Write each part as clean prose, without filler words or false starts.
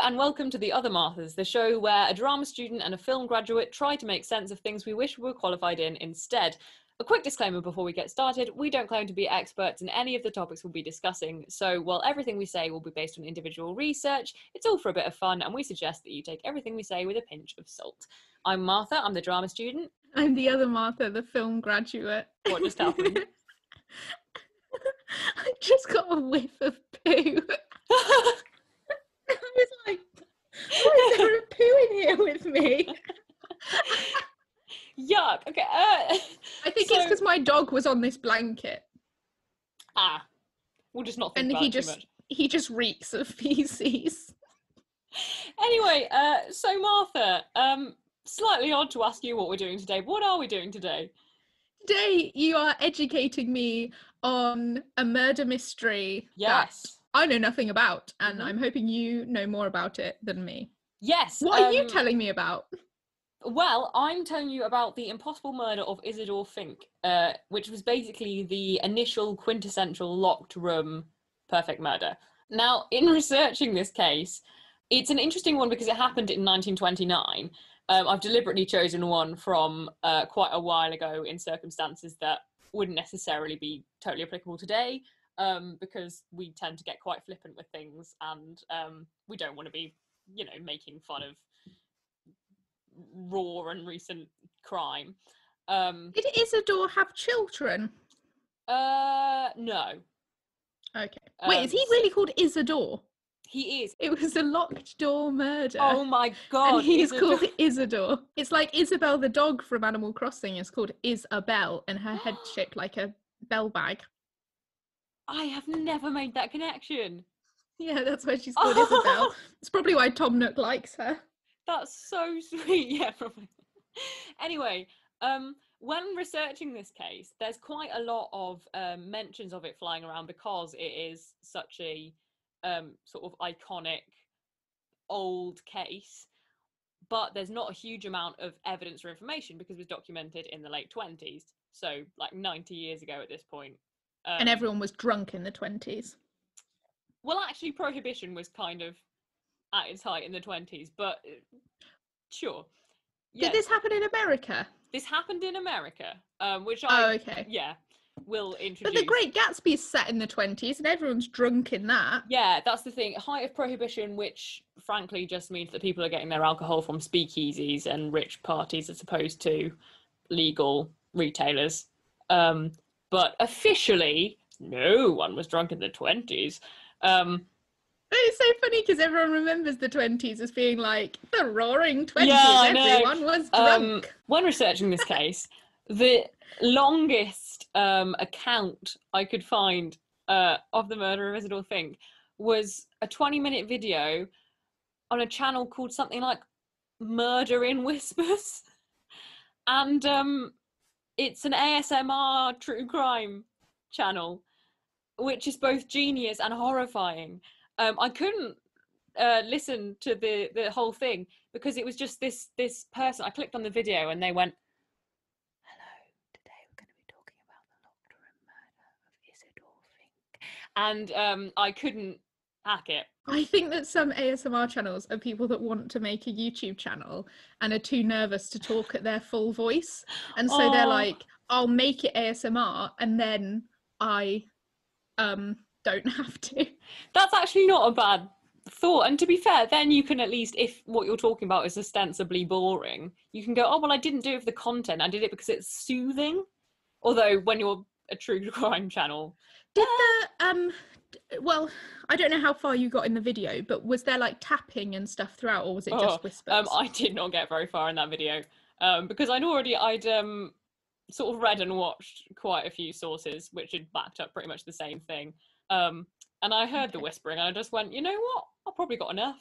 and welcome to The Other Marthas, the show where a drama student and a film graduate try to make sense of things we wish we were qualified in instead. A quick disclaimer before we get started, we don't claim to be experts in any of the topics we'll be discussing, so while everything we say will be based on individual research, it's all for a bit of fun, and we suggest that you take everything we say with a pinch of salt. I'm Martha, I'm the drama student. I'm the other Martha, the film graduate. What just happened? I just got a whiff of poo. I was like, why is there a poo in here with me? Yuck. Okay. I think it's because my dog was on this blanket. We'll just not think about it too much. He just reeks of feces. Anyway, so Martha, slightly odd to ask you what we're doing today. What are we doing today? Today you are educating me on a murder mystery that I know nothing about, and I'm hoping you know more about it than me. Yes. What are you telling me about? Well, I'm telling you about the impossible murder of Isidore Fink, which was basically the initial quintessential locked room perfect murder. Now, in researching this case, it's an interesting one because it happened in 1929. I've deliberately chosen one from quite a while ago in circumstances that wouldn't necessarily be totally applicable today, because we tend to get quite flippant with things, and we don't want to be, making fun of raw and recent crime. Did Isidore have children? No. Okay. Wait, is he really called Isidore? He is. It was a locked door murder. Oh my god. And he's called Isidore. It's like Isabel the dog from Animal Crossing is called Isabelle, and her head's shaped like a bell bag. I have never made that connection. Yeah, that's why she's called Isabel. It's probably why Tom Nook likes her. That's so sweet. Yeah, probably. Anyway, when researching this case, there's quite a lot of mentions of it flying around because it is such a sort of iconic old case, but there's not a huge amount of evidence or information because it was documented in the late 20s, so like 90 years ago at this point. And everyone was drunk in the 20s. Well, actually, Prohibition was kind of at its height in the 20s, but sure. Yeah. Did this happen in America? This happened in America, which will introduce. But The Great Gatsby is set in the 20s and everyone's drunk in that. Yeah, that's the thing. Height of Prohibition, which frankly just means that people are getting their alcohol from speakeasies and rich parties as opposed to legal retailers. But officially, no one was drunk in the 20s. It's so funny because everyone remembers the 20s as being like the roaring 20s. Yeah, everyone was drunk. When researching this case, the longest account I could find of the murder of Isidore Fink was a 20-minute video on a channel called something like Murder in Whispers. And it's an ASMR true crime channel, which is both genius and horrifying. I couldn't listen to the whole thing because it was just this person. I clicked on the video and they went, "Hello, today we're going to be talking about the locked room murder of Isidore Fink," and I couldn't hack it. I think that some ASMR channels are people that want to make a YouTube channel and are too nervous to talk at their full voice, and so they're like, "I'll make it ASMR and then I don't have to." That's actually not a bad thought, and to be fair, then you can at least, if what you're talking about is ostensibly boring, you can go, "Oh well, I didn't do it for the content, I did it because it's soothing." Although when you're a true crime channel, did the well, I don't know how far you got in the video, but was there like tapping and stuff throughout, or was it just whispers? I did not get very far in that video because I'd sort of read and watched quite a few sources which had backed up pretty much the same thing. And I heard the whispering and I just went, you know what? I've probably got enough.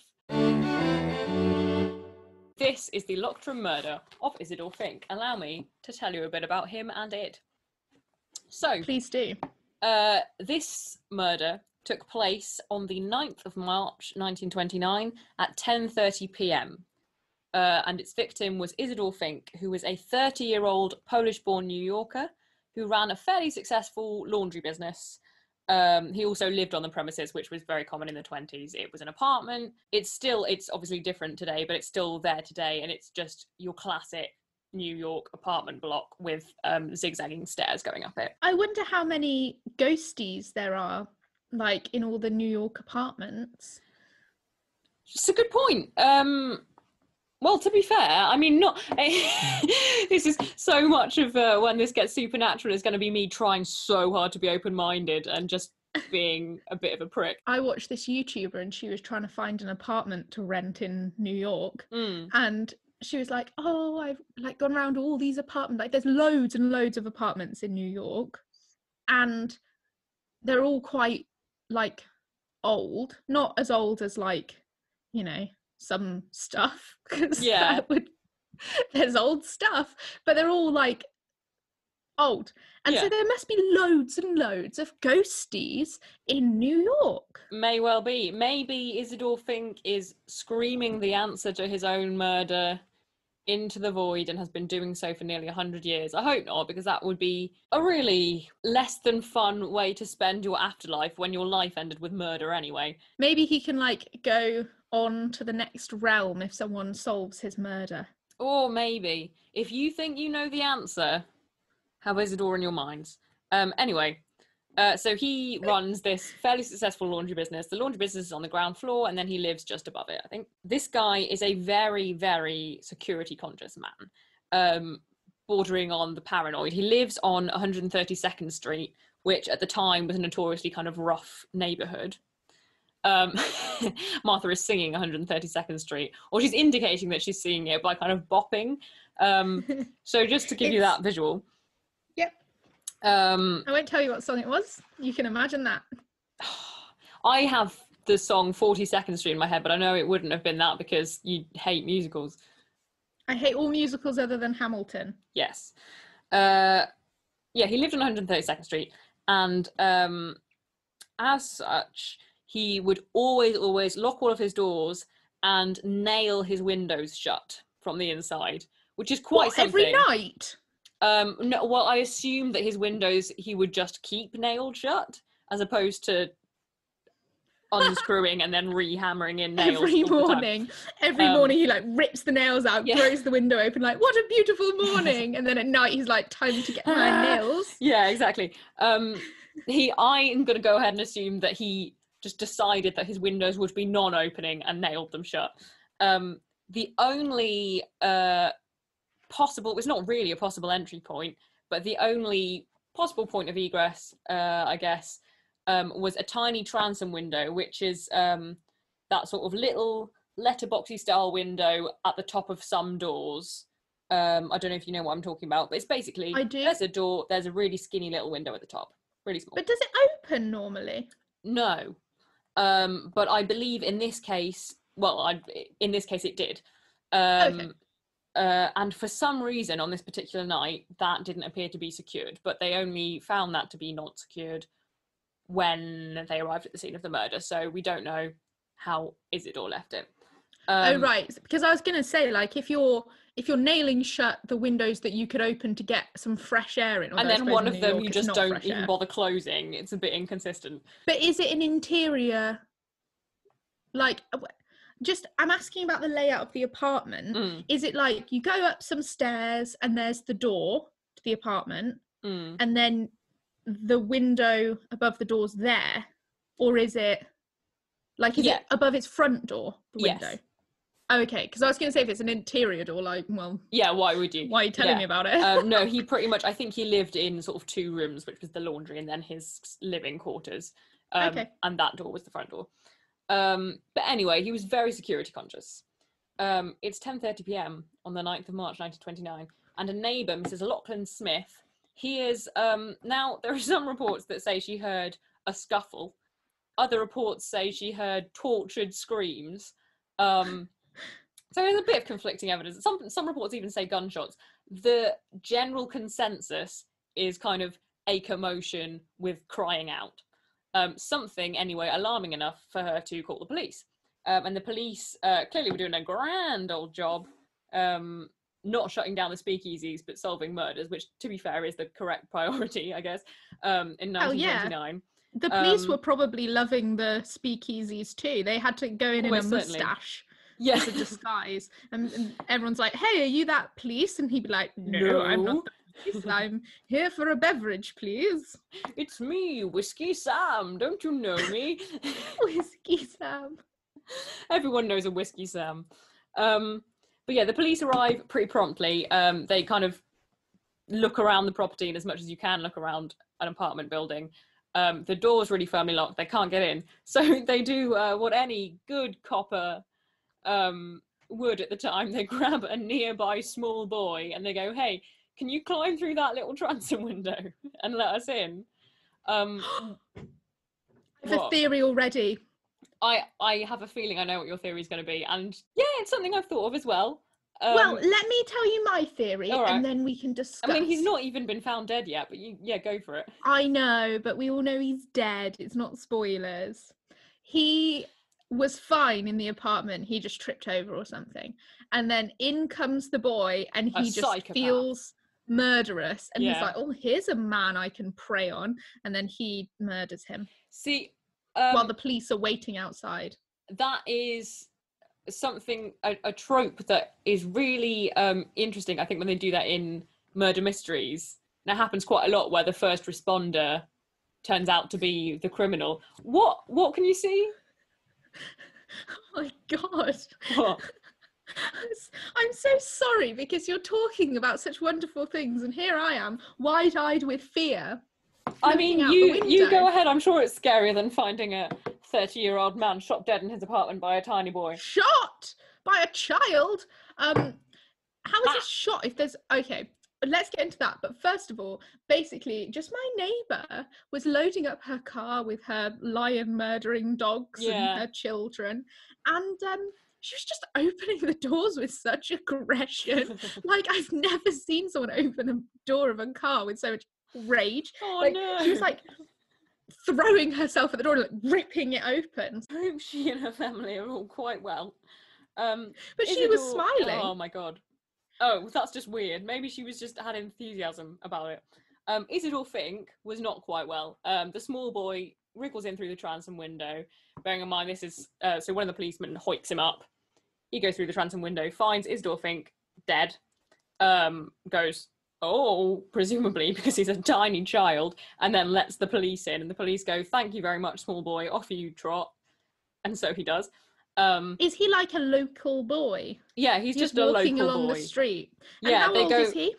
This is the locked room murder of Isidore Fink. Allow me to tell you a bit about him and it. So, please do. This murder took place on the 9th of March 1929 at 10:30 p.m. And its victim was Isidore Fink, who was a 30-year-old Polish-born New Yorker who ran a fairly successful laundry business He also lived on the premises, which was very common in the 20s. It was an apartment. It's obviously different today, but it's still there today. And it's just your classic New York apartment block with zigzagging stairs going up it. I wonder how many ghosties there are, like, in all the New York apartments. It's a good point. Well, to be fair, I mean, not this is so much of when this gets supernatural is going to be me trying so hard to be open-minded and just being a bit of a prick. I watched this YouTuber and she was trying to find an apartment to rent in New York, and she was like, oh, I've like gone around all these apartments, like there's loads and loads of apartments in New York, and they're all quite like old, not as old as like, you know, some stuff, because there's old stuff, but they're all like old, and so there must be loads and loads of ghosties in New York. May well be. Maybe Isidore Fink is screaming the answer to his own murder into the void and has been doing so for nearly 100 years. I hope not, because that would be a really less than fun way to spend your afterlife when your life ended with murder anyway. Maybe he can like go on to the next realm if someone solves his murder. Or maybe, if you think you know the answer, have Isidore in your minds. Anyway, so he runs this fairly successful laundry business. The laundry business is on the ground floor, and then he lives just above it, I think. This guy is a very, very security conscious man, bordering on the paranoid. He lives on 132nd Street, which at the time was a notoriously kind of rough neighborhood. Martha is singing 132nd Street, or she's indicating that she's singing it by kind of bopping. So just to give you that visual. Yep. I won't tell you what song it was. You can imagine that. I have the song 42nd Street in my head, but I know it wouldn't have been that because you hate musicals. I hate all musicals other than Hamilton. Yes. Yeah, he lived on 132nd Street, and as such, he would always lock all of his doors and nail his windows shut from the inside, which is quite something. Every night? No, well, I assume that his windows he would just keep nailed shut, as opposed to unscrewing and then re-hammering in nails every morning. Every morning he like rips the nails out, throws the window open, like, what a beautiful morning, and then at night he's like, time to get my nails. Yeah, exactly. I'm gonna go ahead and assume that he just decided that his windows would be non-opening and nailed them shut. The only possible, it's not really a possible entry point, but the only possible point of egress, I guess, was a tiny transom window, which is that sort of little letterboxy style window at the top of some doors. I don't know if you know what I'm talking about, but it's basically, I do. There's a door, there's a really skinny little window at the top, really small. But does it open normally? No. But I believe in this case, in this case it did. Okay. And for some reason on this particular night, that didn't appear to be secured, but they only found that to be not secured when they arrived at the scene of the murder. So we don't know how Isidore left it. Oh, right. Because I was going to say, like, if you're nailing shut the windows that you could open to get some fresh air in, and then one of them you just don't even bother closing, it's a bit inconsistent. But is it an interior, like, just, I'm asking about the layout of the apartment. Is it like you go up some stairs and there's the door to the apartment, and then the window above the door's there? Or is it like, is it above its front door, the window? Yes. Oh, okay, because I was going to say if it's an interior door, like, well... Yeah, why would you? Why are you telling me about it? No, he pretty much, I think he lived in sort of two rooms, which was the laundry and then his living quarters. Okay. And that door was the front door. But anyway, he was very security conscious. It's 10:30 p.m. on the 9th of March 1929, and a neighbour, Mrs. Lachlan Smith, hears, now there are some reports that say she heard a scuffle. Other reports say she heard tortured screams. So there's a bit of conflicting evidence. Some reports even say gunshots. The general consensus is kind of a commotion with crying out. Something, anyway, alarming enough for her to call the police. And the police clearly were doing a grand old job, not shutting down the speakeasies, but solving murders, which, to be fair, is the correct priority, I guess, in 1929. The police were probably loving the speakeasies too. They had to go in a mustache as a disguise. And everyone's like, hey, are you that police? And he'd be like, no, I'm not the police. I'm here for a beverage, please. It's me, Whiskey Sam. Don't you know me? Whiskey Sam. Everyone knows a Whiskey Sam. But yeah, the police arrive pretty promptly. They kind of look around the property, and as much as you can look around an apartment building. The door's really firmly locked. They can't get in. So they do what any good copper would at the time. They grab a nearby small boy and they go, hey, can you climb through that little transom window and let us in? I have a theory already. I have a feeling I know what your theory is going to be. And yeah, it's something I've thought of as well. Well, let me tell you my theory, and then we can discuss. I mean, he's not even been found dead yet, but go for it. I know, but we all know he's dead. It's not spoilers. He was fine in the apartment. He just tripped over or something. And then in comes the boy, and he just feels murderous. And he's like, oh, here's a man I can prey on. And then he murders him. See, while the police are waiting outside. That is something, a trope that is really interesting, I think, when they do that in murder mysteries. And it happens quite a lot where the first responder turns out to be the criminal. What can you see? Oh my god. What? I'm so sorry, because you're talking about such wonderful things and here I am, wide-eyed with fear. I mean, you go ahead. I'm sure it's scarier than finding a 30-year-old man shot dead in his apartment by a tiny boy. Shot by a child? How is it shot if there's... Okay, let's get into that. But first of all, basically, just my neighbour was loading up her car with her lion murdering dogs and her children. And she was just opening the doors with such aggression. Like, I've never seen someone open a door of a car with so much rage. No. She was like throwing herself at the door, like ripping it open. I hope she and her family are all quite well. But she was smiling. Oh my god. Oh, that's just weird. Maybe she was just had enthusiasm about it. Isidore Fink was not quite well. The small boy wriggles in through the transom window. Bearing in mind, this is so one of the policemen hoiks him up. He goes through the transom window, finds Isidore Fink dead. Goes, oh, presumably because he's a tiny child, and then lets the police in. And the police go, "Thank you very much, small boy. Off you trot." And so he does. Is he like a local boy? Yeah, he's just a walking local along boy. The street. And yeah, how old is he?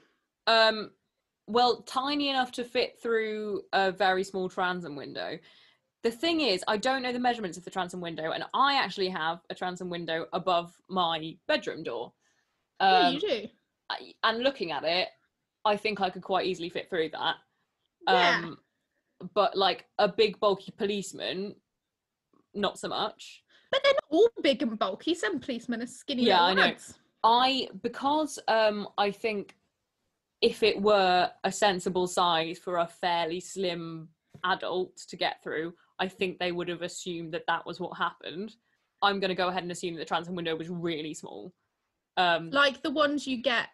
Well, tiny enough to fit through a very small transom window. The thing is, I don't know the measurements of the transom window, and I actually have a transom window above my bedroom door. Yeah, you do. And looking at it, I think I could quite easily fit through that. Yeah. But like a big bulky policeman, not so much. But they're not all big and bulky. Some policemen are skinny little lads. Because I think if it were a sensible size for a fairly slim adult to get through, I think they would have assumed that that was what happened. I'm going to go ahead and assume that the transom window was really small. Like the ones you get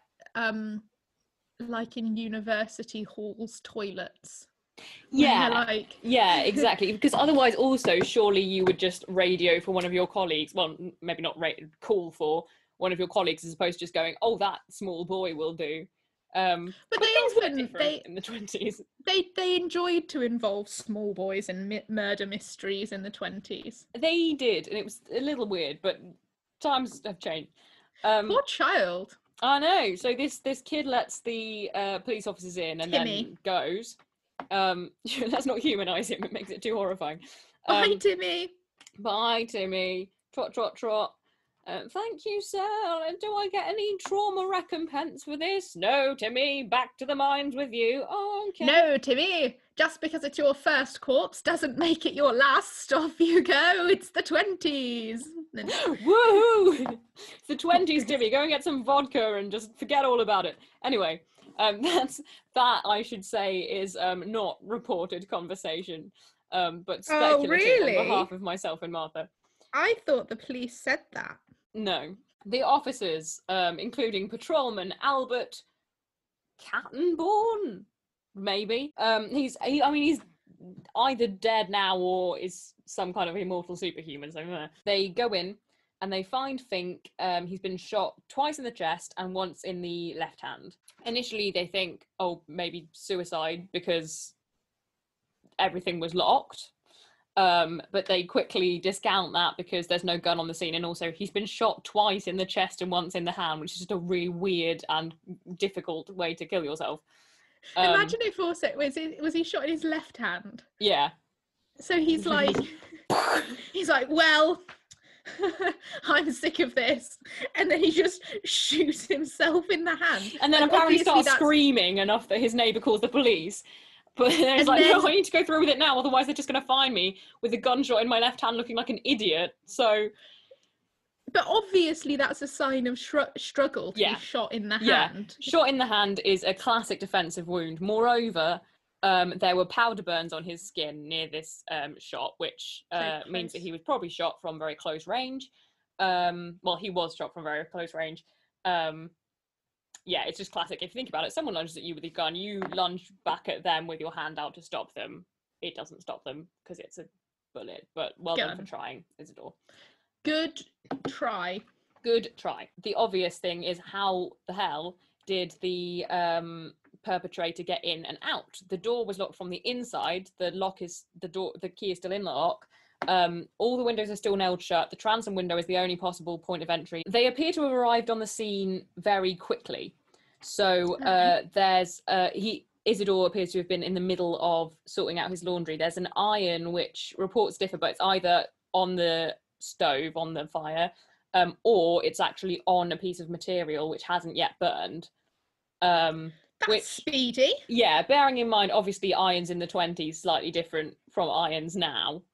like in university halls toilets. Yeah, yeah, exactly. Because otherwise, also, surely you would just radio for one of your colleagues. Well, maybe not call for one of your colleagues, as opposed to just going, "Oh, that small boy will do." But they often in the 20s. They enjoyed to involve small boys in murder mysteries in the 20s. They did, and it was a little weird, but times have changed. Poor child. I know. So this kid lets the police officers in and then goes. Let's not humanise him, it makes it too horrifying. Bye, Timmy. Bye, Timmy. Trot, trot, trot. Thank you, sir. Do I get any trauma recompense for this? No, Timmy. Back to the mines with you. Oh, okay. No, Timmy. Just because it's your first corpse doesn't make it your last. Off you go. It's the 20s. Woohoo! It's the 20s, Timmy. Go and get some vodka and just forget all about it. Anyway, that I should say is not reported conversation, but speculative on behalf of myself and Martha. I thought the police said that. No. The officers, including Patrolman Albert Cattenborn, maybe. He's either dead now or is some kind of immortal superhuman. So they go in and they find Fink. He's been shot twice in the chest and once in the left hand. Initially, they think, oh, maybe suicide because everything was locked. But they quickly discount that because there's no gun on the scene, and also he's been shot twice in the chest and once in the hand, which is just a really weird and difficult way to kill yourself. Imagine if also was he shot in his left hand? Yeah. So he's like, well, I'm sick of this, and then he just shoots himself in the hand, and then apparently starts screaming enough that his neighbour calls the police. But then it's like, no, I need to go through with it now, otherwise they're just going to find me with a gunshot in my left hand looking like an idiot. So... But obviously that's a sign of struggle to be shot in the hand. Shot in the hand is a classic defensive wound. Moreover, there were powder burns on his skin near this shot, which means that he was probably shot from very close range. Well, he was shot from very close range. Yeah, it's just classic. If you think about it, someone lunges at you with a gun, you lunge back at them with your hand out to stop them. It doesn't stop them because it's a bullet, but well done for trying, Isidore. Good try. Good try. The obvious thing is, how the hell did the perpetrator get in and out? The door was locked from the inside. The key is still in the lock. All the windows are still nailed shut. The transom window is the only possible point of entry. They appear to have arrived on the scene very quickly. So Isidore appears to have been in the middle of sorting out his laundry. There's an iron, which reports differ, but it's either on the stove, on the fire, or it's actually on a piece of material which hasn't yet burned. That's speedy. Yeah, bearing in mind, obviously, irons in the 20s slightly different from irons now.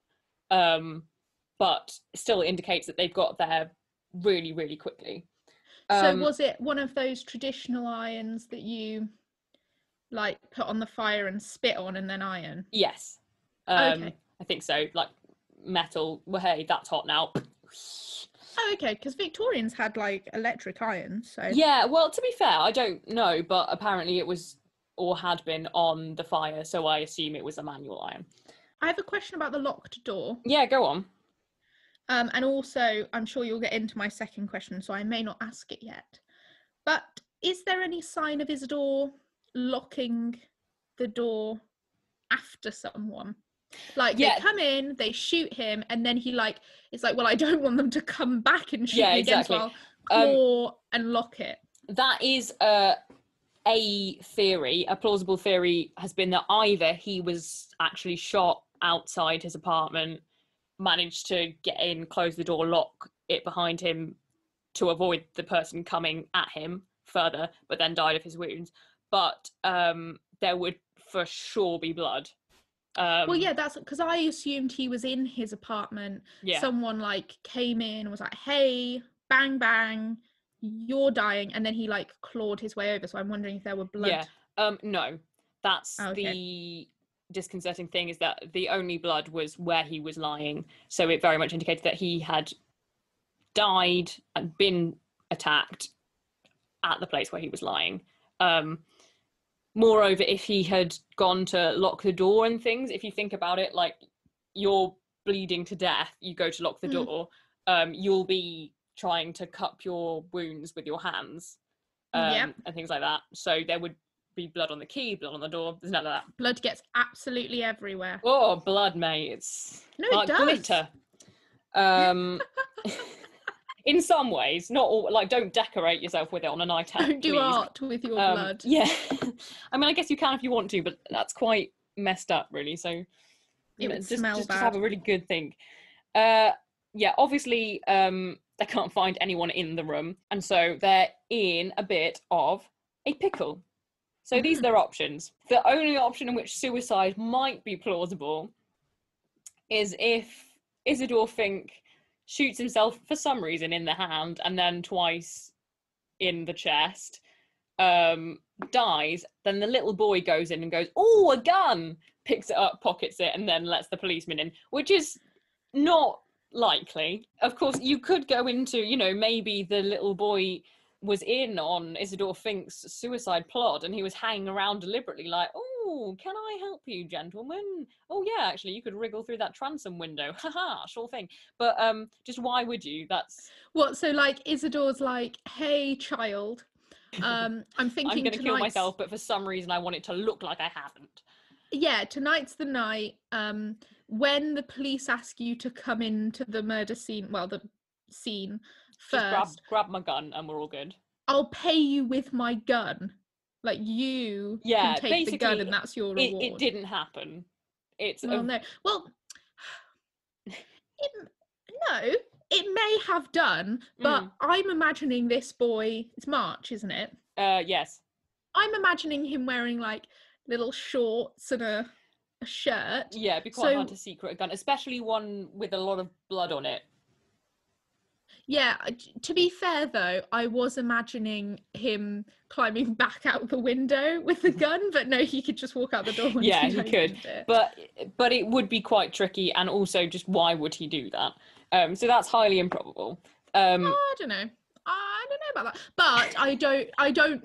But still indicates that they've got there really, really quickly. So was it one of those traditional irons that you like put on the fire and spit on and then iron? Yes. Okay. I think so. Like metal. Well, hey, that's hot now. Oh, okay, because Victorians had like electric irons. So yeah, well, to be fair, I don't know, but apparently it was or had been on the fire, so I assume it was a manual iron. I have a question about the locked door. Yeah, go on. And also, I'm sure you'll get into my second question, so I may not ask it yet. But is there any sign of Isidore locking the door after someone? Like, they come in, they shoot him, and then he it's like, well, I don't want them to come back and shoot me again, so I'll claw and lock it. That is a theory. A plausible theory has been that either he was actually shot outside his apartment, managed to get in, close the door, lock it behind him to avoid the person coming at him further, but then died of his wounds. But there would for sure be blood. Well, yeah, that's because I assumed he was in his apartment. Yeah. Someone came in and was like, hey, bang, bang, you're dying. And then he clawed his way over. So I'm wondering if there were blood. Yeah. No, that's the disconcerting thing, is that the only blood was where he was lying. So it very much indicated that he had died and been attacked at the place where he was lying. Moreover, if he had gone to lock the door and things, if you think about it, you're bleeding to death, you go to lock the door, you'll be trying to cup your wounds with your hands and things like that. So there would be blood on the key, blood on the door. There's none of that. Blood gets absolutely everywhere. Oh, blood, mate. It's it does. Glitter. In some ways, not all. Don't decorate yourself with it on a night out. Don't do art with your blood. Yeah, I mean, I guess you can if you want to, but that's quite messed up, really. So it would smell bad. Just have a really good think. Yeah, obviously, they can't find anyone in the room, and so they're in a bit of a pickle. So these are their options. The only option in which suicide might be plausible is if Isidore Fink shoots himself for some reason in the hand and then twice in the chest, dies, then the little boy goes in and goes, oh, a gun, picks it up, pockets it, and then lets the policeman in, which is not likely. Of course, you could go into, maybe the little boy was in on Isidore Fink's suicide plot and he was hanging around deliberately oh, oh, can I help you, gentlemen? Oh yeah, actually, you could wriggle through that transom window. Haha, sure thing. But just why would you? That's What? So like Isidore's like, hey, child. I'm I'm thinking gonna kill tonight's myself, but for some reason I want it to look like I haven't. yeah, tonight's the night. When the police ask you to come into the murder scene, well, the scene Just first, grab my gun and we're all good. I'll pay you with my gun. Like you can Yeah, take the gun, basically, and that's your it reward. didn't happen. It's Well, no. Well, no, it may have done, but I'm imagining this boy. It's March, isn't it? Yes. I'm imagining him wearing like little shorts and a shirt. Yeah, it'd be quite hard to secret a gun, especially one with a lot of blood on it. Yeah, to be fair though, I was imagining him climbing back out the window with the gun, but no, he could just walk out the door. Yeah, he could, but it would be quite tricky, and also just why would he do that? So that's highly improbable. I don't know. I don't know about that, but I don't.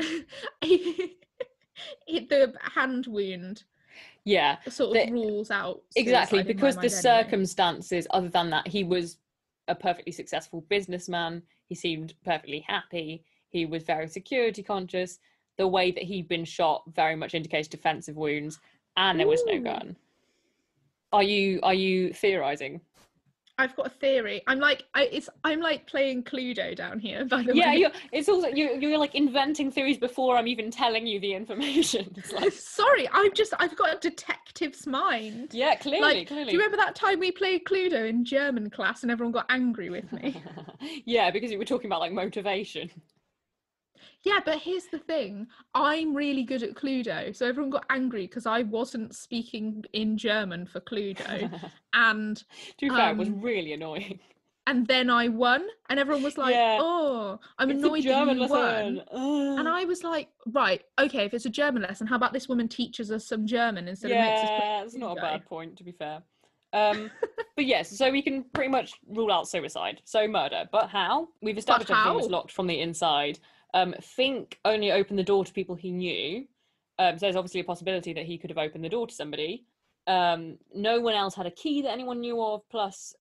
The hand wound. Yeah, sort of rules out exactly because the circumstances. Other than that, he was a perfectly successful businessman. He seemed perfectly happy. He was very security conscious. The way that he'd been shot very much indicates defensive wounds, and there was no gun. Are you theorizing? I've got a theory. I'm like playing Cluedo down here. By the way, yeah, you're like inventing theories before I'm even telling you the information. It's like, sorry, I've got a detective's mind. Yeah, clearly. Do you remember that time we played Cluedo in German class and everyone got angry with me? Yeah, because we were talking about like motivation. Yeah, but here's the thing. I'm really good at Cluedo. So everyone got angry because I wasn't speaking in German for Cluedo. And to be fair, it was really annoying. And then I won. And everyone was like, oh, I'm annoyed that you won. And I was like, right, okay, if it's a German lesson, how about this woman teaches us some German instead of makes us play Cluedo? That's not a bad point, to be fair. But yes, so we can pretty much rule out suicide. So murder. But how? We've established everything was locked from the inside. Fink only opened the door to people he knew. So there's obviously a possibility that he could have opened the door to somebody. No one else had a key that anyone knew of. Plus,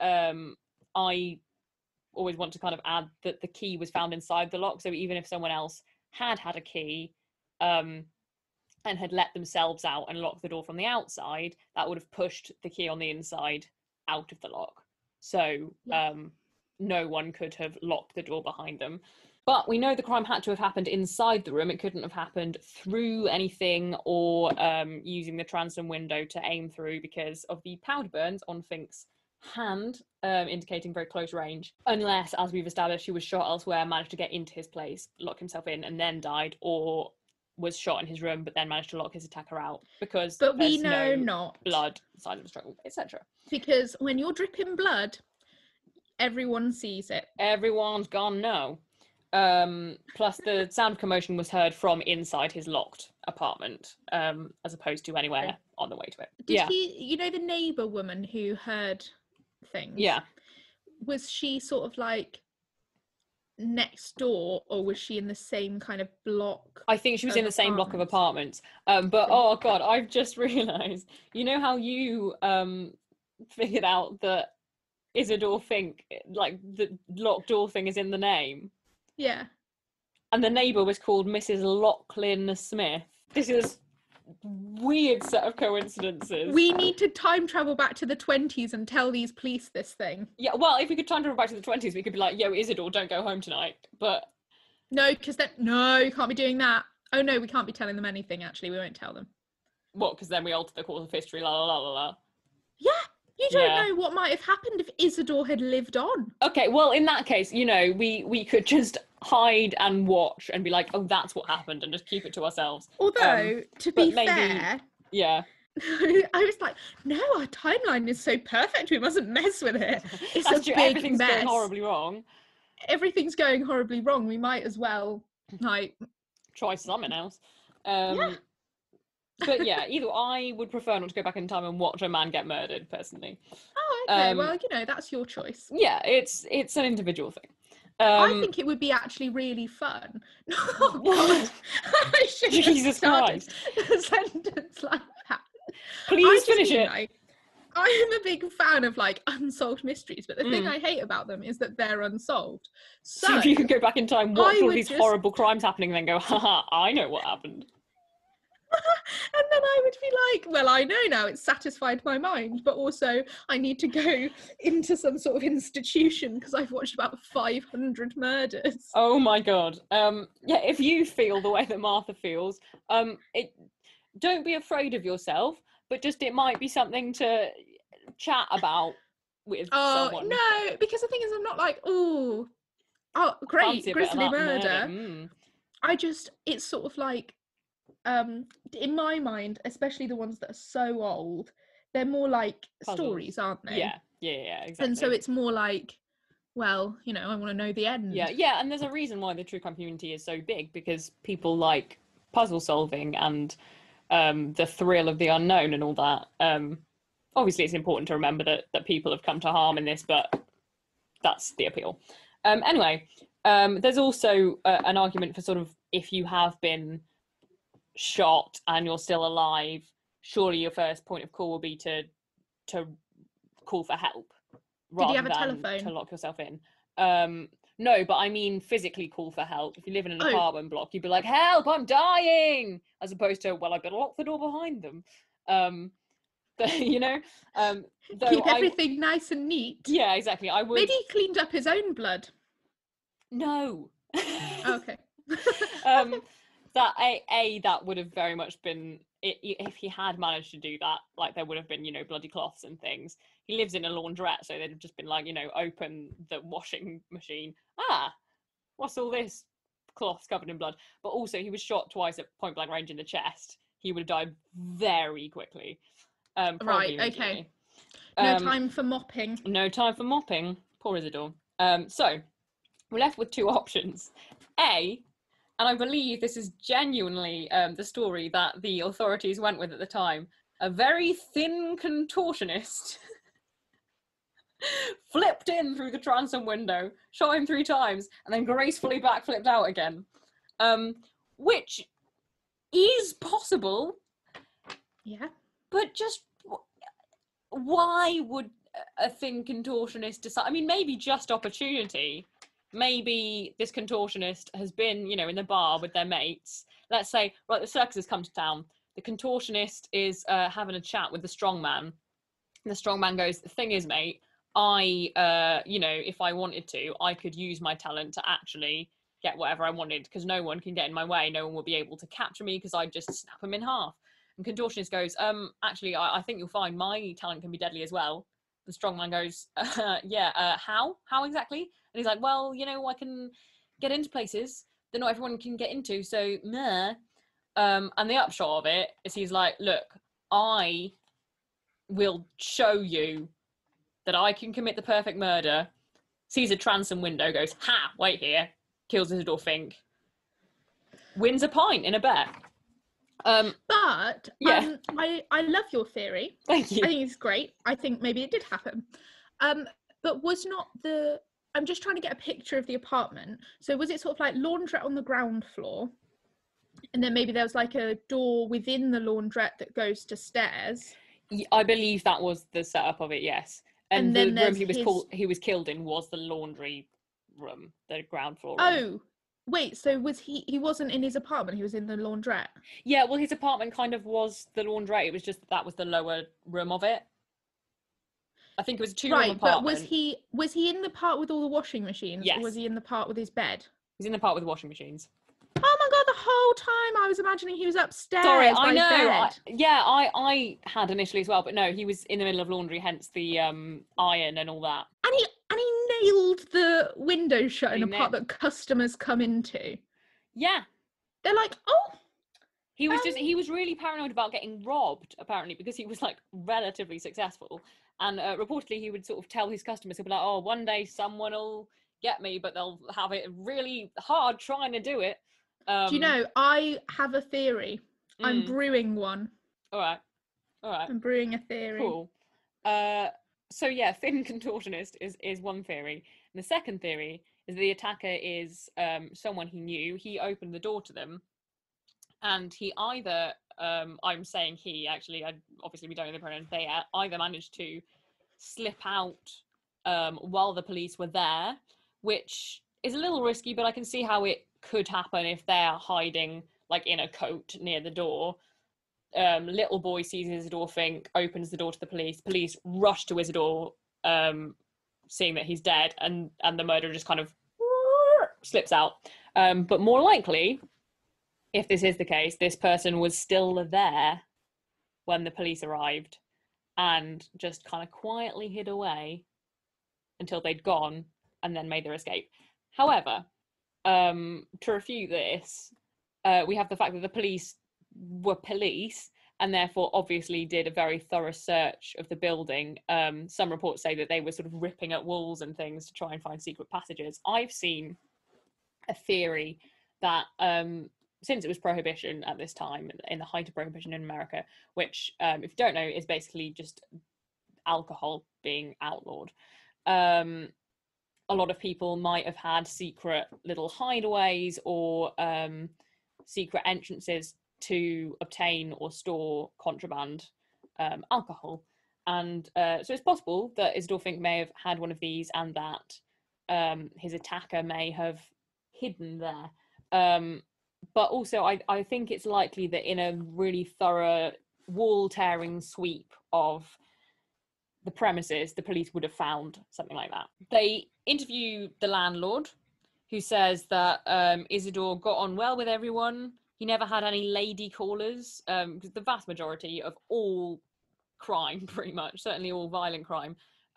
I always want to kind of add that the key was found inside the lock. So even if someone else had a key and had let themselves out and locked the door from the outside, that would have pushed the key on the inside out of the lock. So no one could have locked the door behind them. But we know the crime had to have happened inside the room. It couldn't have happened through anything or using the transom window to aim through because of the powder burns on Fink's hand, indicating very close range. Unless, as we've established, he was shot elsewhere, managed to get into his place, lock himself in, and then died, or was shot in his room but then managed to lock his attacker out because but we know no not blood, sign of the struggle, etc. Because when you're dripping blood, everyone sees it. Everyone's gonna know. Plus the sound of commotion was heard from inside his locked apartment, as opposed to anywhere on the way to it. Did he, you know, the neighbour woman who heard things? Yeah. Was she sort of like next door, or was she in the same kind of block? I think she was in the same block of apartments. But oh god, I've just realised, you know how you figured out that Isidore Fink, like the locked door thing is in the name? Yeah. And the neighbour was called Mrs. Lachlan Smith. This is weird set of coincidences. We need to time travel back to the 20s and tell these police this thing. Yeah, well, if we could time travel back to the 20s, we could be like, yo, Isidore, don't go home tonight. But no, because then you can't be doing that. Oh no, we can't be telling them anything, actually. We won't tell them. What, because then we alter the course of history, la la la la la. Yeah. You don't know what might have happened if Isidore had lived on. Okay, well, in that case, you know, we could just hide and watch and be like, oh, that's what happened, and just keep it to ourselves. Although, to be fair... Yeah. I was like, no, our timeline is so perfect, we mustn't mess with it. It's a big Everything's mess. going horribly wrong. Everything's going horribly wrong. We might as well, like... try something else. But yeah, either I would prefer not to go back in time and watch a man get murdered, personally. Oh, okay. Well, you know, that's your choice. Yeah, it's an individual thing. I think it would be actually really fun. Oh, God. I Jesus Christ. The sentence like Please finish mean, it. like, I am a big fan of like unsolved mysteries, but the thing Mm. I hate about them is that they're unsolved. So if you could go back in time, watch I all would these just- horrible crimes happening, and then go, haha, I know what happened. And then I would be like, well, I know now, it's satisfied my mind, but also I need to go into some sort of institution because I've watched about 500 murders. Oh my god. Yeah, if you feel the way that Martha feels, don't be afraid of yourself, but just it might be something to chat about with someone. No, because the thing is, I'm not like, oh, great, Fancy a bit of grisly that murder. Mm. It's sort of like, in my mind, especially the ones that are so old, they're more like Puzzles. Stories, aren't they? Yeah, exactly. And so it's more like, well, you know, I want to know the end. Yeah, and there's a reason why the true crime community is so big, because people like puzzle solving and the thrill of the unknown and all that. Obviously, it's important to remember that people have come to harm in this, but that's the appeal. Anyway, there's also an argument for sort of, if you have been shot and you're still alive, surely your first point of call will be to call for help. Did you have rather a than telephone? to lock yourself in. No, but I mean physically call for help. If you live in an apartment block, you'd be like, help, I'm dying, as opposed to, well, I better lock the door behind them. You know, keep everything nice and neat. Yeah, exactly. I would. Maybe he cleaned up his own blood. No. Okay. That would have very much been it, if he had managed to do that. Like, there would have been, you know, bloody cloths and things. He lives in a laundrette, so they'd have just been like, you know, open the washing machine. What's all this? Cloths covered in blood. But also, he was shot twice at point blank range in the chest. He would have died very quickly. Right. Okay. No time for mopping. No time for mopping. Poor Isidore. So we're left with two options. A, and I believe this is genuinely the story that the authorities went with at the time, a very thin contortionist flipped in through the transom window, shot him 3 times, and then gracefully backflipped out again. Which is possible. Yeah. But just why would a thin contortionist decide? I mean, maybe just opportunity. Maybe this contortionist has been, you know, in the bar with their mates. Let's say, right, the circus has come to town. The contortionist is having a chat with the strongman. And the strongman goes, the thing is, mate, I, you know, if I wanted to, I could use my talent to actually get whatever I wanted, because no one can get in my way. No one will be able to capture me because I'd just snap them in half. And contortionist goes, actually, I think you'll find my talent can be deadly as well. The strongman goes, yeah, how? How exactly? And he's like, well, you know, I can get into places that not everyone can get into, so meh. And the upshot of it is he's like, look, I will show you that I can commit the perfect murder. Sees a transom window, goes, ha, wait here, kills Isidore Fink. Wins a pint in a bet. But yeah. I love your theory. Thank you. I think it's great. I think maybe it did happen. But was not the... I'm just trying to get a picture of the apartment. So was it sort of like laundrette on the ground floor? And then maybe there was like a door within the laundrette that goes to stairs? I believe that was the setup of it, yes. And the room he was killed in was the laundry room, the ground floor room. Oh, wait, so was he wasn't in his apartment, he was in the laundrette? Yeah, well, his apartment kind of was the laundrette. It was just that was the lower room of it. I think it was a 2-room apartment. But was he in the part with all the washing machines? Yes. Or was he in the part with his bed? He's in the part with the washing machines. Oh my god, the whole time I was imagining he was upstairs. Sorry, by I know. His bed. I had initially as well, but no, he was in the middle of laundry, hence the iron and all that. And he nailed the window shut in a part that customers come into. Yeah. They're like, oh. He was really paranoid about getting robbed, apparently, because he was like relatively successful. And reportedly he would sort of tell his customers, he'd be like, oh, one day someone will get me, but they'll have it really hard trying to do it. Do you know, I have a theory. I'm brewing one. All right. I'm brewing a theory. Cool. So yeah, thin contortionist is one theory. And the second theory is the attacker is someone he knew. He opened the door to them, and he either I'm saying he, actually, obviously we don't know the pronoun, they either managed to slip out while the police were there, which is a little risky, but I can see how it could happen if they're hiding like in a coat near the door. Little boy sees Isidore Fink, opens the door to the police. Police rush to Isidore, seeing that he's dead, and the murderer just kind of slips out. But more likely, if this is the case, this person was still there when the police arrived and just kind of quietly hid away until they'd gone and then made their escape. However, to refute this, we have the fact that the police were police and therefore obviously did a very thorough search of the building. Some reports say that they were sort of ripping at walls and things to try and find secret passages. I've seen a theory that since it was prohibition at this time, in the height of prohibition in America, which, if you don't know, is basically just alcohol being outlawed, a lot of people might have had secret little hideaways or secret entrances to obtain or store contraband alcohol. And so it's possible that Isidore Fink may have had one of these and that his attacker may have hidden there. But also I think it's likely that in a really thorough wall-tearing sweep of the premises, the police would have found something like that. They interview the landlord, who says that Isidore got on well with everyone. He never had any lady callers, because the vast majority of all crime, pretty much, certainly all violent crime,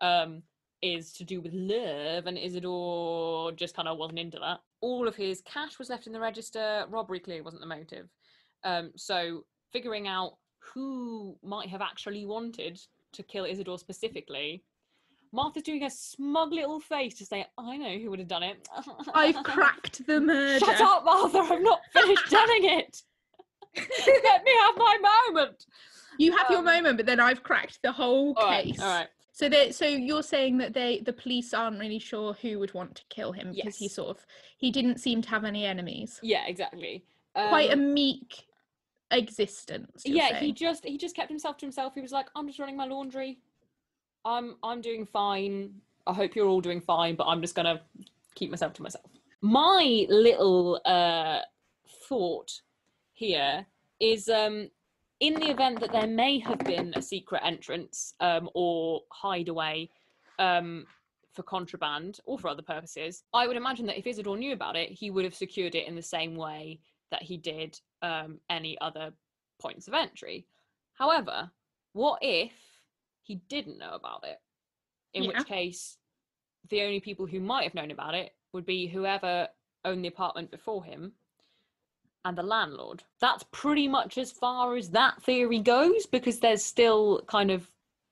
is to do with love, and Isidore just kind of wasn't into that. All of his cash was left in the register. Robbery clearly wasn't the motive. So figuring out who might have actually wanted to kill Isidore specifically, Martha's doing a smug little face to say, I know who would have done it. I've cracked the murder. Shut up, Martha, I've not finished telling it. Let me have my moment. You have your moment, but then I've cracked the whole case. All right. So you're saying that the police aren't really sure who would want to kill him because he didn't seem to have any enemies. Yeah, exactly. Quite a meek existence. Yeah, saying. he just kept himself to himself. He was like, I'm just running my laundry. I'm doing fine. I hope you're all doing fine, but I'm just gonna keep myself to myself. My little thought here is in the event that there may have been a secret entrance or hideaway for contraband or for other purposes, I would imagine that if Isidore knew about it, he would have secured it in the same way that he did any other points of entry. However, what if he didn't know about it? In which case, the only people who might have known about it would be whoever owned the apartment before him and the landlord. That's pretty much as far as that theory goes, because there's still kind of,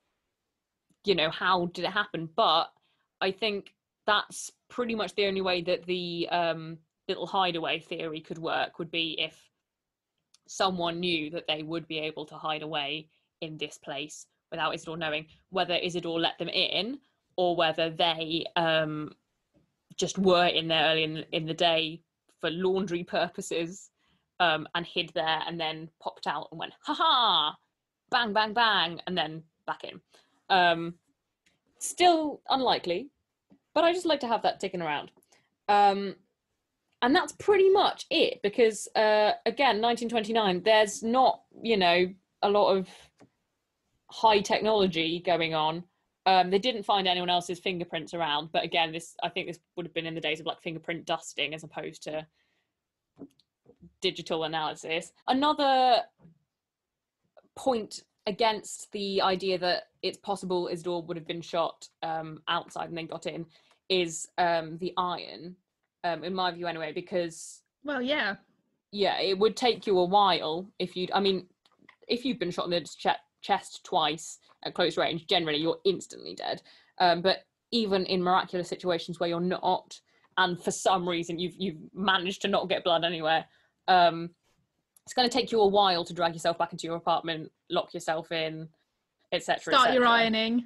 how did it happen? But I think that's pretty much the only way that the little hideaway theory could work, would be if someone knew that they would be able to hide away in this place without Isidore knowing, whether Isidore let them in or whether they just were in there early in the day for laundry purposes, and hid there and then popped out and went, ha-ha, bang, bang, bang, and then back in. Still unlikely, but I just like to have that ticking around. And that's pretty much it, because, again, 1929, there's not, a lot of high technology going on. They didn't find anyone else's fingerprints around, but again, I think this would have been in the days of like fingerprint dusting as opposed to digital analysis. Another point against the idea that it's possible Isidore would have been shot outside and then got in is the iron, in my view anyway, because it would take you a while if you've been shot in the chest twice at close range, generally you're instantly dead, but even in miraculous situations where you're not, and for some reason you've managed to not get blood anywhere, it's going to take you a while to drag yourself back into your apartment, lock yourself in, etc. Start your ironing.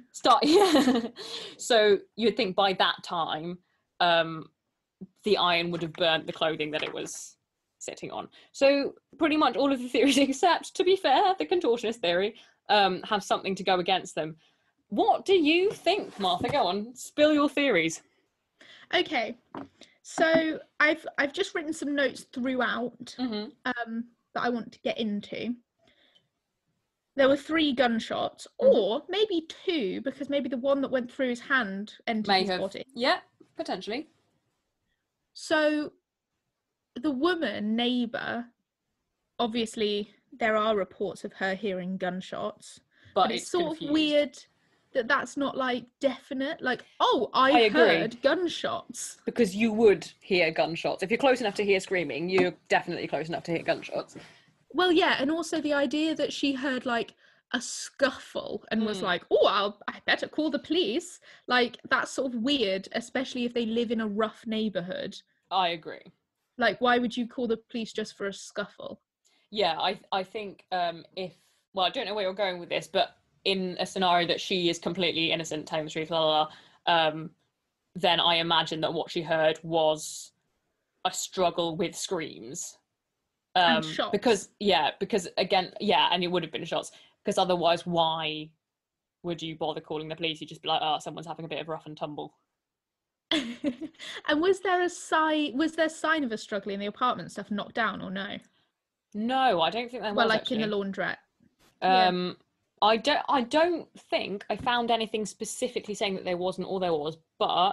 So you'd think by that time the iron would have burnt the clothing that it was sitting on. So pretty much all of the theories, except, to be fair, the contortionist theory, have something to go against them. What do you think, Martha? Go on, spill your theories. Okay, so I've just written some notes throughout that I want to get into. There were 3 gunshots, or maybe 2, because maybe the one that went through his hand entered his body. Yeah, potentially. So the woman, neighbour, obviously there are reports of her hearing gunshots, but it's sort of weird that that's not like definite, like, oh, I heard gunshots. Because you would hear gunshots. If you're close enough to hear screaming, you're definitely close enough to hear gunshots. Well, yeah, and also the idea that she heard like a scuffle and was like, oh, I better call the police. Like, that's sort of weird, especially if they live in a rough neighbourhood. I agree. Like, why would you call the police just for a scuffle? Yeah, I think if, well, I don't know where you're going with this, but in a scenario that she is completely innocent, telling the truth, then I imagine that what she heard was a struggle with screams. And shots. Because again, and it would have been shots, because otherwise why would you bother calling the police? You'd just be like, oh, someone's having a bit of rough and tumble. And was there sign of a struggle in the apartment, stuff knocked down, or no? No, I don't think there was. Well, like actually. in the laundrette. I don't think I found anything specifically saying that there wasn't or there was, but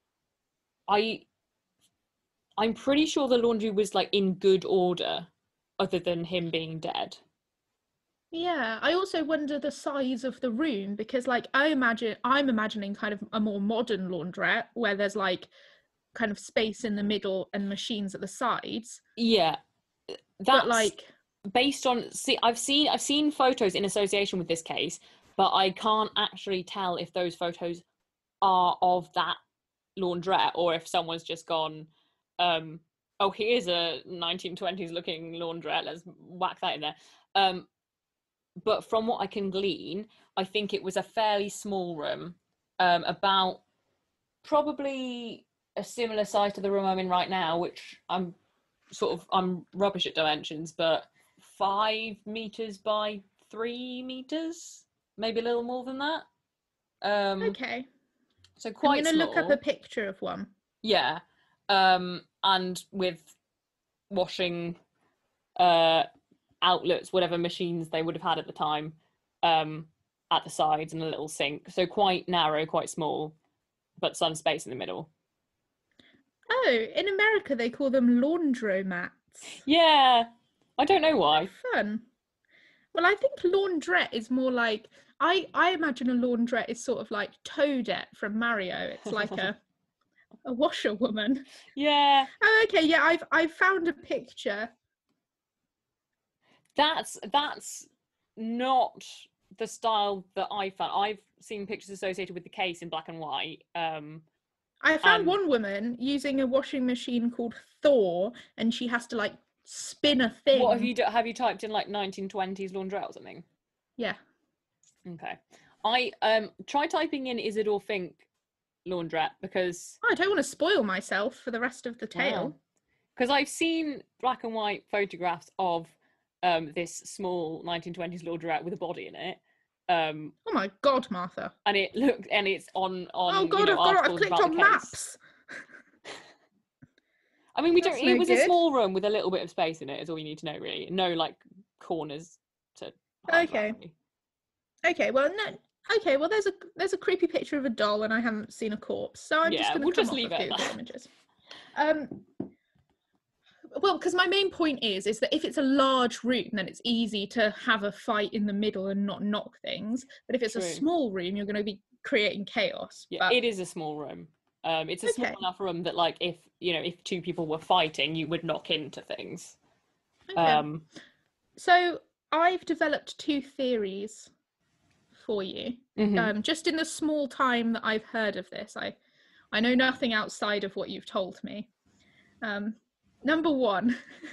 I'm pretty sure the laundry was like in good order, other than him being dead. Yeah, I also wonder the size of the room, because like I'm imagining kind of a more modern laundrette where there's like kind of space in the middle and machines at the sides. Yeah, that's like based on. See, I've seen photos in association with this case, but I can't actually tell if those photos are of that laundrette or if someone's just gone, oh, here's a 1920s looking laundrette, let's whack that in there. But from what I can glean, I think it was a fairly small room, about probably a similar size to the room I'm in right now, which I'm rubbish at dimensions, but 5 meters by 3 meters, maybe a little more than that. Okay. So quite I'm gonna small. look up a picture of one. Yeah. And with washing outlets, whatever machines they would have had at the time, at the sides, and a little sink. So quite narrow, quite small, but some space in the middle. Oh, in America they call them laundromats. Yeah, I don't know why. Fun. Well, I think laundrette is more like, I imagine a laundrette is sort of like Toadette from Mario. It's like a washerwoman. Yeah. Oh, okay. Yeah, I've found a picture. That's not the style that I found. I've seen pictures associated with the case in black and white. I found one woman using a washing machine called Thor, and she has to like spin a thing. What have you typed in like 1920s laundrette or something? Yeah. Okay. I try typing in Isidore Fink laundrette, because I don't want to spoil myself for the rest of the tale. Because I've seen black and white photographs of this small 1920s laundrette with a body in it. Oh my god, Martha! And it's on. Oh god, I've clicked on maps. I mean, it was a small room with a little bit of space in it. Is all you need to know, really. No, like corners to. Okay. Well, no. Okay. Well, there's a creepy picture of a doll, and I haven't seen a corpse, so I'm just going to come off of Google Images. Well, because my main point is that if it's a large room, then it's easy to have a fight in the middle and not knock things. But if it's a small room, you're going to be creating chaos. Yeah, it is a small room. It's a small enough room that, like, if 2 people were fighting, you would knock into things. Okay. So I've developed 2 theories for you. Just in the small time that I've heard of this, I know nothing outside of what you've told me. Number 1.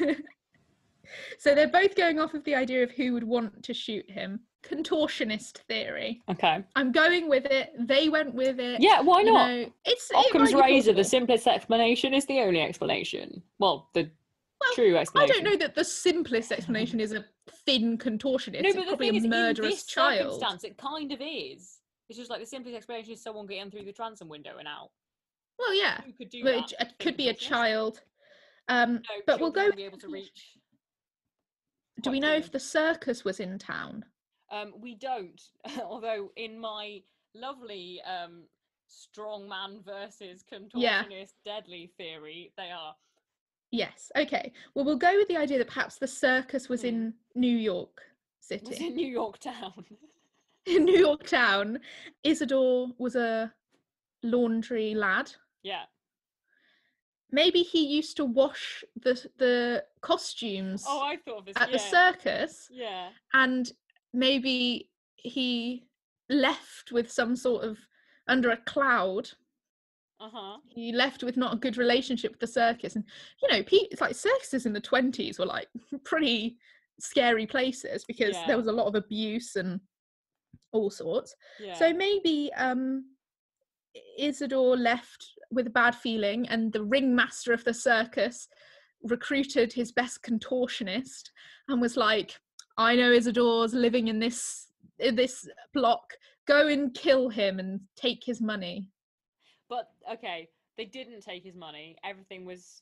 So they're both going off of the idea of who would want to shoot him. Contortionist theory. Okay. I'm going with it. They went with it. Yeah, why not? It's Occam's razor, the simplest explanation is the only explanation. Well, the Well, true I explanation. don't know that the simplest explanation is a thin contortionist. No, It's but the probably thing a is, in murderous this child. circumstance, it kind of is. It's just like the simplest explanation is someone getting through the transom window and out. Well, yeah, Who could do but that? it Thin could be a contortionist? child. No, But we'll children go. wouldn't be able to reach. Do we Quite know clearly. if the circus was in town? We don't. Although in my lovely strong man versus contortionist deadly theory, they are. Yes. Okay. Well, we'll go with the idea that perhaps the circus was Hmm. in New York Was City. in New York town. In New York town, Isidore was a laundry lad. Yeah. Maybe he used to wash the costumes Oh, I thought of this. at the Yeah. circus, Yeah. and maybe he left with some sort of under a cloud. Uh-huh. He left with not a good relationship with the circus, and you know, it's like circuses in the 20s were like pretty scary places because there Yeah. was a lot of abuse and all sorts. Yeah. So maybe Isidore left with a bad feeling, and the ringmaster of the circus recruited his best contortionist and was like, I know Isidore's living in this block, go and kill him and take his money. But okay, they didn't take his money. Everything was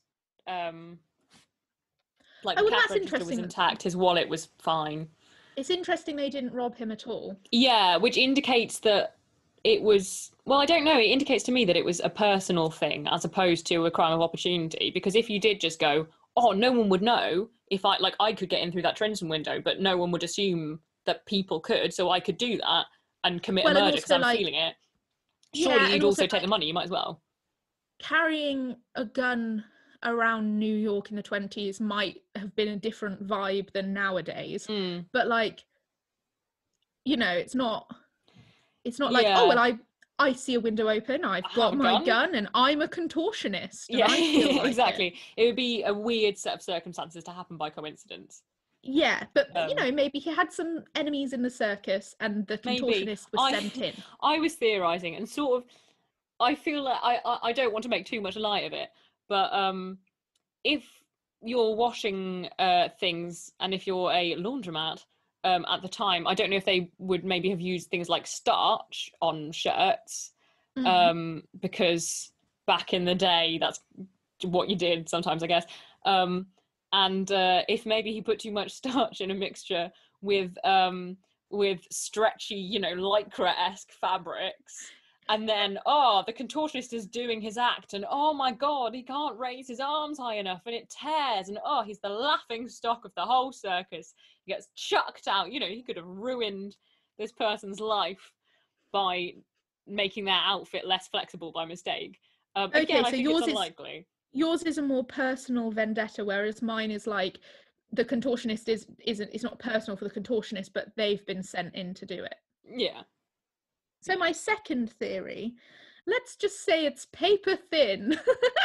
like Oh, the well, cash that's register was interesting. intact, his wallet was fine. It's interesting they didn't rob him at all. Yeah, which indicates that it was, well, I don't know, it indicates to me that it was a personal thing as opposed to a crime of opportunity, because if you did just go, oh, no one would know if I could get in through that transom window, but no one would assume that people could, so I could do that and commit a murder because I'm feeling it. Surely you'd also take the money, you might as well. Carrying a gun around New York in the 20s might have been a different vibe than nowadays. But like, you know, it's not like, oh, well, I see a window open, I've got my gun and I'm a contortionist. Yeah, I feel like exactly. It would be a weird set of circumstances to happen by coincidence. Yeah, but you know, maybe he had some enemies in the circus and the contortionist was sent in. I was theorising and sort of, I feel like I don't want to make too much light of it, but if you're washing things and if you're a laundromat at the time, I don't know if they would maybe have used things like starch on shirts because back in the day that's what you did sometimes, I guess. And if maybe he put too much starch in a mixture with stretchy, you know, lycra-esque fabrics, and then, oh, the contortionist is doing his act, and oh my God, he can't raise his arms high enough, and it tears, and oh, he's the laughing stock of the whole circus. He gets chucked out. You know, he could have ruined this person's life by making their outfit less flexible by mistake. Again, I think it's unlikely. Yours is a more personal vendetta, whereas mine is like the contortionist it's not personal for the contortionist, but they've been sent in to do it. Yeah. So my second theory, let's just say it's paper thin.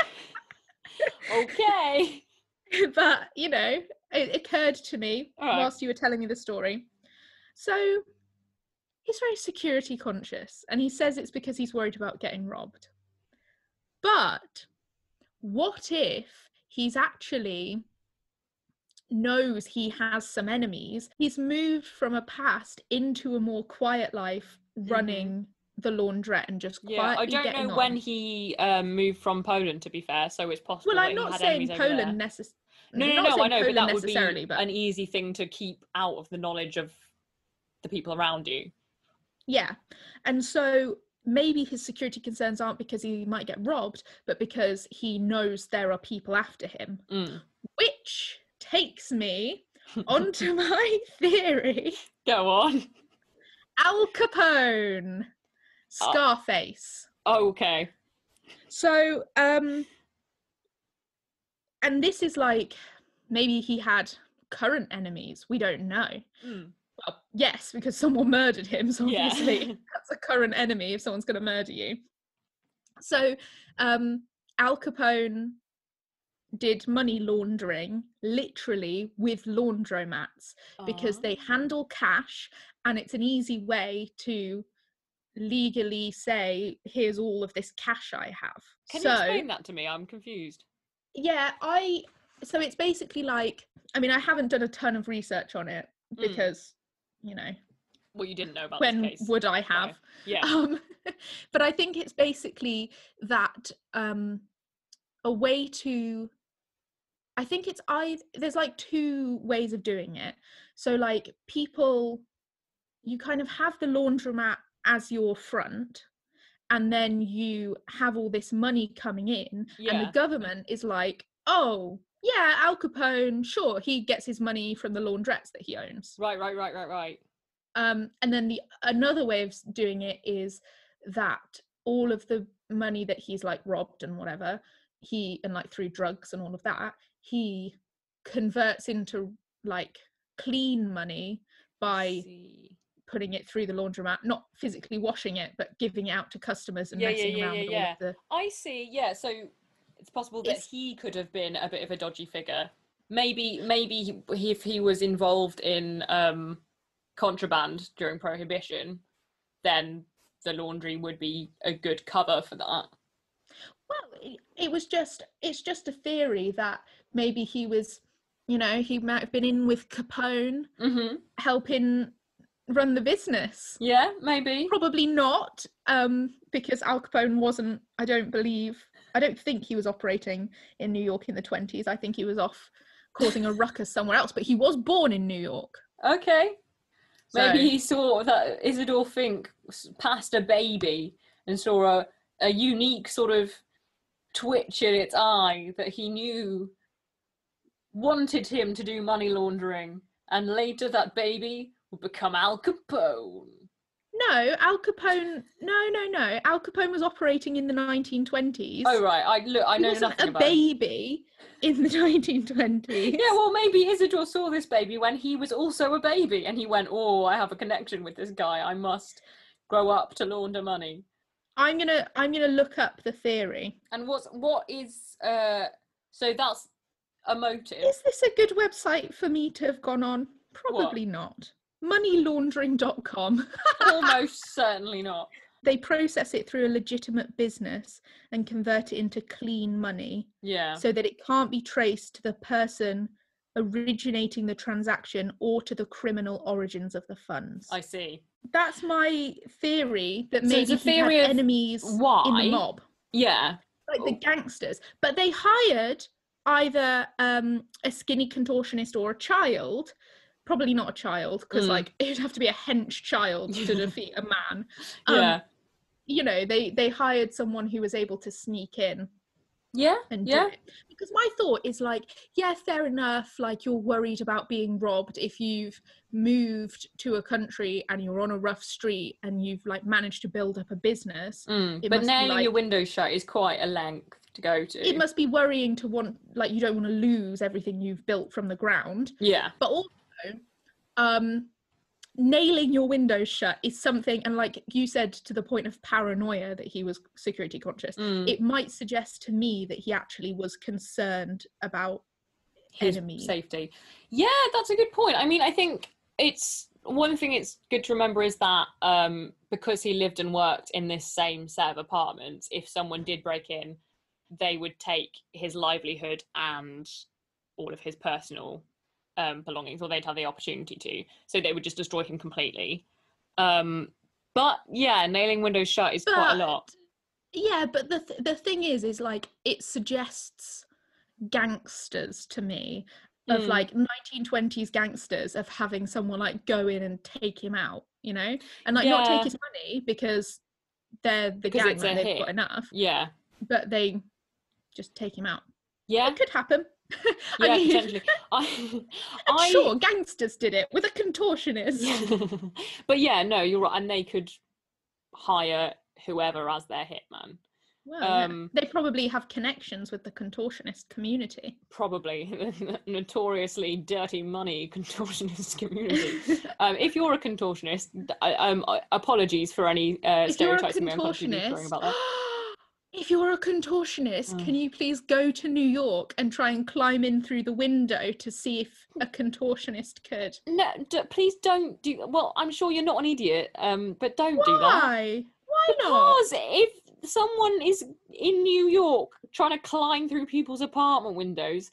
Okay. But, you know, it occurred to me whilst you were telling me the story. So he's very security conscious, and he says it's because he's worried about getting robbed. But what if he's actually knows he has some enemies? He's moved from a past into a more quiet life, running the laundrette and just quietly getting on. I don't know when he moved from Poland, to be fair, so it's possible that he had enemies over there. Poland necessarily. No, I know, but that would be an easy thing to keep out of the knowledge of the people around you. Yeah, and so maybe his security concerns aren't because he might get robbed, but because he knows there are people after him. Which takes me onto my theory. Go on. Al Capone. Scarface. Okay. So, and this is like, maybe he had current enemies. We don't know. Well, yes, because someone murdered him, so obviously that's a current enemy if someone's going to murder you. So Al Capone did money laundering literally with laundromats because they handle cash, and it's an easy way to legally say, here's all of this cash I have. Can you explain that to me? I'm confused. Yeah, so it's basically like, I mean, I haven't done a ton of research on it because, you know, well, you didn't know about when this case. would I have? Yeah. But I think it's basically that a way to, I think it's there's like two ways of doing it. So like people, you kind of have the laundromat as your front, and then you have all this money coming in, and the government is like, oh yeah, Al Capone, sure, he gets his money from the laundrettes that he owns. Right. And then another way of doing it is that all of the money that he's like robbed and whatever, and like through drugs and all of that, he converts into like clean money by putting it through the laundromat, not physically washing it, but giving it out to customers and messing around with all of the... I see. Yeah, so it's possible that he could have been a bit of a dodgy figure. Maybe if he was involved in contraband during Prohibition, then the laundry would be a good cover for that. Well, it's just a theory that maybe he was, you know, he might have been in with Capone, helping run the business. Yeah, maybe. Probably not, because Al Capone wasn't, I don't think he was operating in New York in the 1920s. I think he was off causing a ruckus somewhere else, but he was born in New York. Okay. Maybe he saw that Isidore Fink passed a baby and saw a unique sort of twitch in its eye that he knew wanted him to do money laundering, and later that baby would become Al Capone. No, Al Capone. No. Al Capone was operating in the 1920s. Oh right, I know nothing about him. He wasn't a baby in the 1920s. Yeah, well, maybe Isidore saw this baby when he was also a baby, and he went, "Oh, I have a connection with this guy. I must grow up to launder money." I'm gonna look up the theory. And what is so that's a motive. Is this a good website for me to have gone on? Probably not. Moneylaundering.com. Almost certainly not. They process it through a legitimate business and convert it into clean money. Yeah. So that it can't be traced to the person originating the transaction or to the criminal origins of the funds. I see. That's my theory, that maybe he had enemies in the mob. Yeah. Like the gangsters. But they hired either a skinny contortionist or a child. Probably not a child, because like it would have to be a hench child to defeat a man. Yeah. You know, they hired someone who was able to sneak in. Yeah. And do it. Because my thought is like, yeah, fair enough, like you're worried about being robbed if you've moved to a country and you're on a rough street and you've like managed to build up a business. But nailing your window shut is quite a length to go to. It must be worrying to want, like, you don't want to lose everything you've built from the ground. Yeah. But also, nailing your windows shut is something, and like you said, to the point of paranoia that he was security conscious, it might suggest to me that he actually was concerned about his enemies' safety. Yeah, that's a good point. I mean, I think it's one thing it's good to remember is that because he lived and worked in this same set of apartments, if someone did break in, they would take his livelihood and all of his personal belongings, or they'd have the opportunity to, so they would just destroy him completely. But yeah, nailing windows shut is quite a lot. Yeah, but the thing is like, it suggests gangsters to me, of like 1920s gangsters, of having someone like go in and take him out, you know, and like not take his money because they're the gang, like, they've got enough. Yeah, but they just take him out. Yeah, it could happen. Yeah, potentially. I'm sure gangsters did it with a contortionist. But yeah, no, you're right, and they could hire whoever as their hitman. Well, they probably have connections with the contortionist community. Probably. Notoriously dirty money contortionist community. If you're a contortionist, apologies for any stereotypes and unconsciously about that. If you're a contortionist, can you please go to New York and try and climb in through the window to see if a contortionist could? No, please don't do. Well, I'm sure you're not an idiot, but don't do that. Why? Why not? Because if someone is in New York trying to climb through people's apartment windows,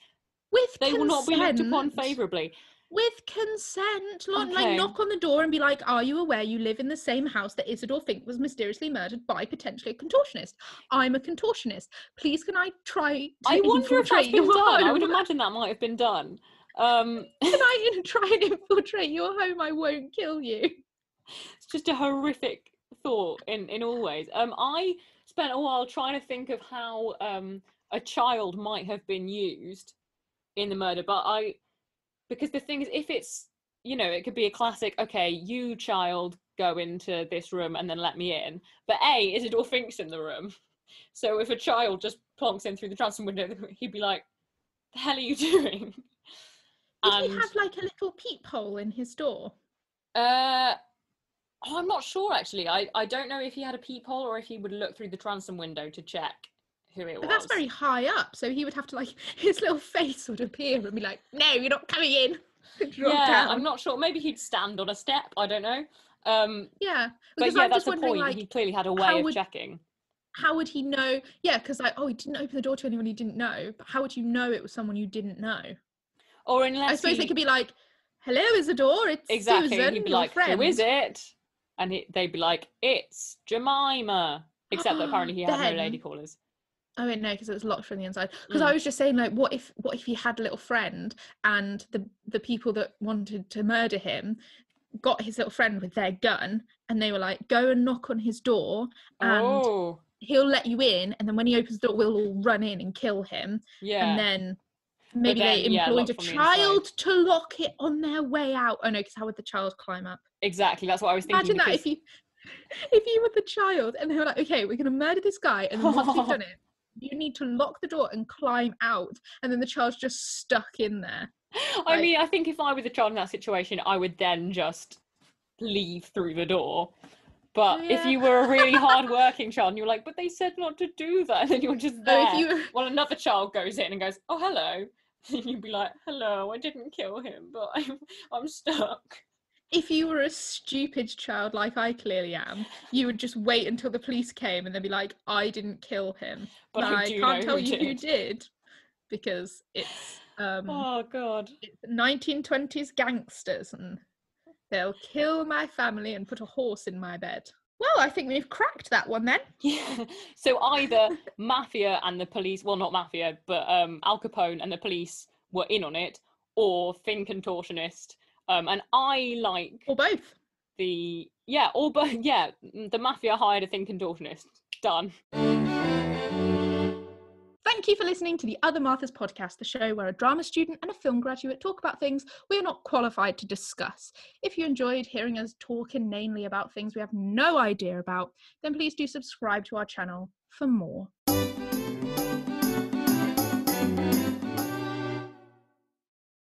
With They will not be looked upon consent. favourably. With consent. Like Okay. knock on the door and be like, are you aware you live in the same house that Isidore Fink was mysteriously murdered by potentially a contortionist? I'm a contortionist. Please can I try to I wonder if that's infiltrate been your done. I home? would imagine that might have been done. Can I try and infiltrate your home? I won't kill you. It's just a horrific thought in all ways. I spent a while trying to think of how a child might have been used in the murder, but because the thing is, if it's, it could be a classic, okay, you child go into this room and then let me in. But Isidore Fink's in the room. So if a child just plonks in through the transom window, he'd be like, the hell are you doing? Did he have like a little peephole in his door? I'm not sure actually. I don't know if he had a peephole or if he would look through the transom window to check who it was. But that's very high up, so he would have to like his little face would appear and be like, "No, you're not coming in." Down. I'm not sure. Maybe he'd stand on a step. I don't know. Yeah, but yeah, that's the point. Like, he clearly had a way of checking. How would he know? Yeah, because like, he didn't open the door to anyone he didn't know. But how would you know it was someone you didn't know? Or unless I suppose they could be like, "Hello, Isidore, it's Susan, he'd be your like, friend. Who is it?" And they'd be like, "It's Jemima." Except that apparently he had no lady callers. Oh no, because it was locked from the inside. Because I was just saying, like, what if he had a little friend and the people that wanted to murder him got his little friend with their gun and they were like, go and knock on his door and he'll let you in, and then when he opens the door we'll all run in and kill him. And then maybe they employed a child to lock it on their way out. Oh no, because how would the child climb up? Exactly, that's what I was thinking. Imagine that if you were the child and they were like, okay, we're going to murder this guy, and then once we've done it, you need to lock the door and climb out, and then the child's just stuck in there. I mean, I think if I was a child in that situation, I would then just leave through the door. But if you were a really hard-working child and you're like, but they said not to do that, and then you're just there, well, another child goes in and goes, oh, hello. And you'd be like, hello, I didn't kill him, but I'm stuck. If you were a stupid child like I clearly am, you would just wait until the police came and they'd be like, I didn't kill him. But I can't tell you who did, because it's oh god, it's 1920s gangsters and they'll kill my family and put a horse in my bed. Well, I think we've cracked that one then. Yeah. So either Mafia and the police, well, not Mafia, but Al Capone and the police were in on it, or Fink Contortionist. And I like... Or both. The Mafia hired a Fink Contortionist. Done. Thank you for listening to the Other Marthas podcast, the show where a drama student and a film graduate talk about things we are not qualified to discuss. If you enjoyed hearing us talk inanely about things we have no idea about, then please do subscribe to our channel for more.